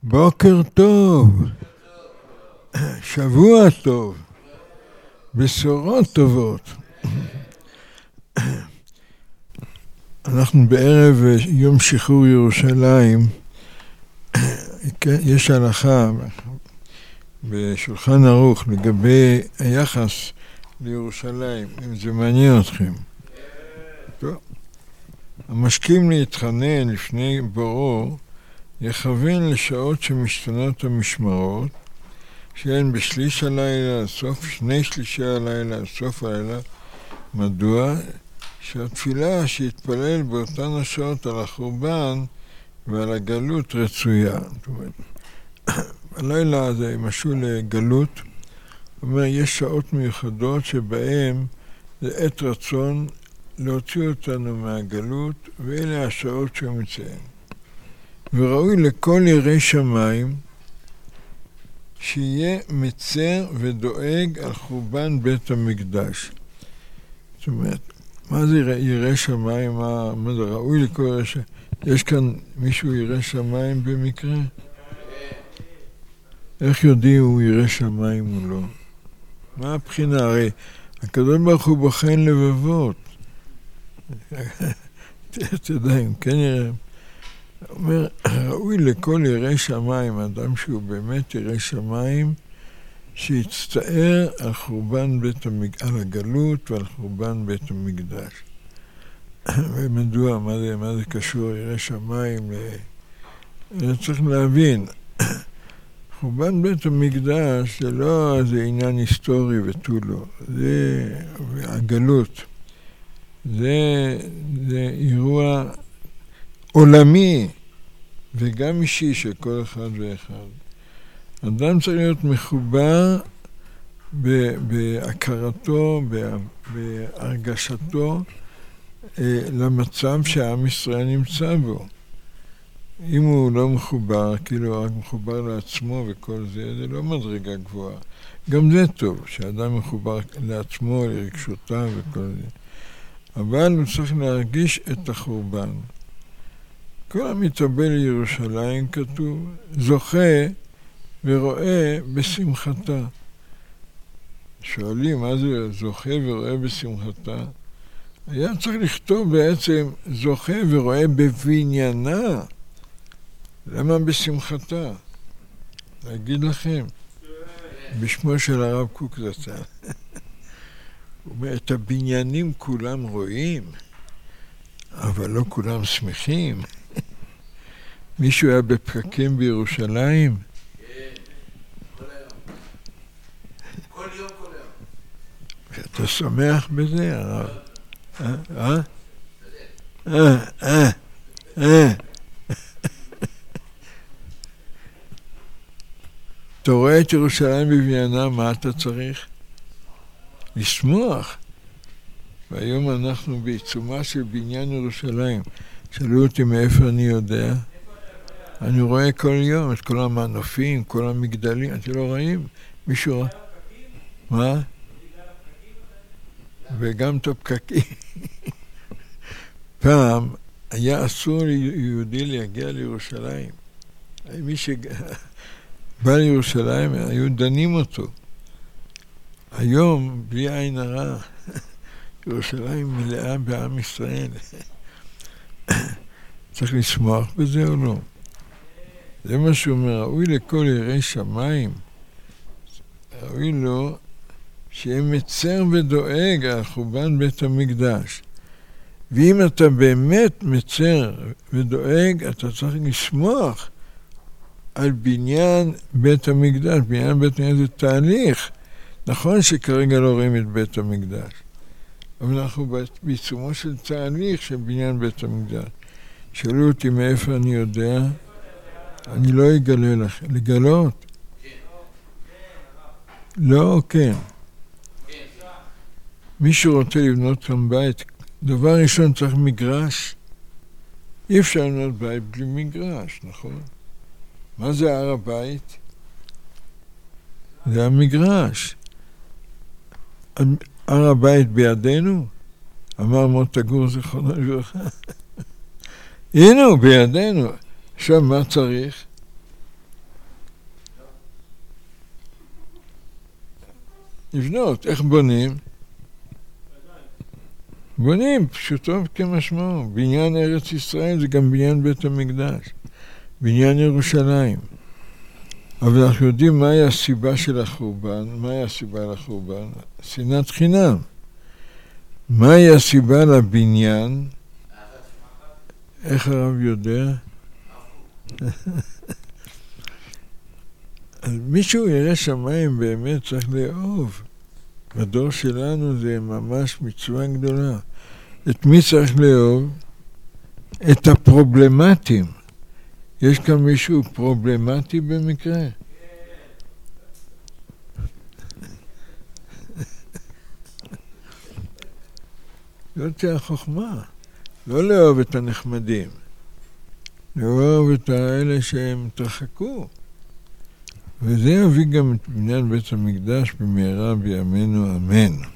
בוקר טוב, שבוע טוב, בשורות טובות. אנחנו בערב יום שחרור ירושלים, יש הלכה בשולחן ערוך לגבי היחס לירושלים, אם זה מעניין אתכם. טוב. המשכים להתחנן לפני בוראו, יכוון לשעות שמשתנות המשמרות, שהן בשליש הלילה, סוף שני שלישי הלילה, סוף הלילה. מדוע? שהתפילה שהתפלל באותן השעות על החורבן ועל הגלות רצויה. זאת אומרת, הלילה זה משהו לגלות. זאת אומרת, יש שעות מיוחדות שבהן זה עת רצון להוציא אותנו מהגלות, ואלה השעות שהוא מציין. וראוי לכל יראי שמיים שיהיה מצר ודואג על חורבן בית המקדש. זאת אומרת, מה זה יראי שמיים? מה זה ראוי לכל יראי שמיים? יש כאן מישהו ירא שמיים במקרה? איך יודעים הוא ירא שמיים או לא? מה הבחינה? הרי הקדוש ברוך הוא בוחן לבבות. תדע, אם כן ירא. הוא אומר, ראוי לכל יראי שמיים, אדם שהוא באמת ירא שמיים, שיצטער על חורבן על הגלות ועל חורבן בית המקדש. ומדוע, מה זה קשור ירא שמיים? צריך להבין, חורבן בית המקדש זה לא איזה עניין היסטורי ותו לא, זה הגלות. זה אירוע עולמי וגם אישי של כל אחד ואחד. אדם צריך להיות מחובר בהכרתו, בהרגשתו למצב שהעם ישראל נמצא בו. אם הוא לא מחובר, כאילו רק מחובר לעצמו וכל זה, זה לא מדרגה גבוהה. גם זה טוב, שאדם מחובר לעצמו, לרגשותיו וכל זה. אבל הוא צריך להרגיש את החורבן. כל המתאבל לירושלים כתוב, זוכה ורואה בשמחתה. שואלים, מה זה זוכה ורואה בשמחתה? היה צריך לכתוב בעצם זוכה ורואה בבניינה. למה בשמחתה? להגיד לכם, בשמו של הרב קוק זצ"ל. הוא אומר, את הבניינים כולם רואים, אבל לא כולם שמחים. מישהו היה בפקקים בירושלים? כן, כל היום. כל יום, כל יום. אתה שמח בזה, הרב? אתה רואה את ירושלים בבניינה, מה אתה צריך? לשמוח. והיום אנחנו בעיצומה של בניין ירושלים. שאלו אותי מאיפה אני יודע. אני רואה כל יום את כל המנופים, כל המגדלים. אתם לא רואים? מישהו רואה? מה? וגם את הפקקים. פעם היה אסור ליהודי להגיע לירושלים. מי שבא לירושלים, היו דנים אותו. היום, בלי עין הרע, ירושלים מלאה בעם ישראל. צריך לשמוח בזה או לא? זה מה שהוא אומר, ראוי לכל יראי שמיים. ראוי לו שיהיה מצר ודואג על חורבן בית המקדש. ואם אתה באמת מצר ודואג, אתה צריך לשמוח על בניין בית המקדש. בניין בית המקדש זה תהליך. נכון שכרגע לא רואים את בית המקדש, אבל אנחנו בעיצומו של תהליך של בניין בית המקדש. שאלו אותי מאיפה אני יודע, אני לא אגלה לכם. לגלות? לא, כן. מישהו רוצה לבנות כאן בית, דבר ראשון צריך מגרש. אי אפשר לבנות בית בלי מגרש, נכון? מה זה הר הבית? זה המגרש. הר הבית בידינו? אמר מוטה גור זיכרונו לברכה. הנה הוא בידינו. עכשיו מה צריך? לבנות. איך בונים? בונים, פשוטו כמשמעו. בניין ארץ ישראל זה גם בניין בית המקדש. בניין ירושלים. אבל אנחנו יודעים מהי הסיבה של החורבן. מהי הסיבה לחורבן? שנאת חינם. מהי הסיבה לבניין? איך הרב יודע? אז מישהו ירא שמיים באמת צריך לאהוב. בדור שלנו זה ממש מצווה גדולה. את מי צריך לאהוב? את הפרובלמטים. יש כאן מישהו פרובלמטי במקרה? זאת תהיה החוכמה. לא לאהוב את הנחמדים. לאהוב את האלה שהם תרחקו. וזה יביא גם את בניין בית המקדש במהרה בימינו אמן.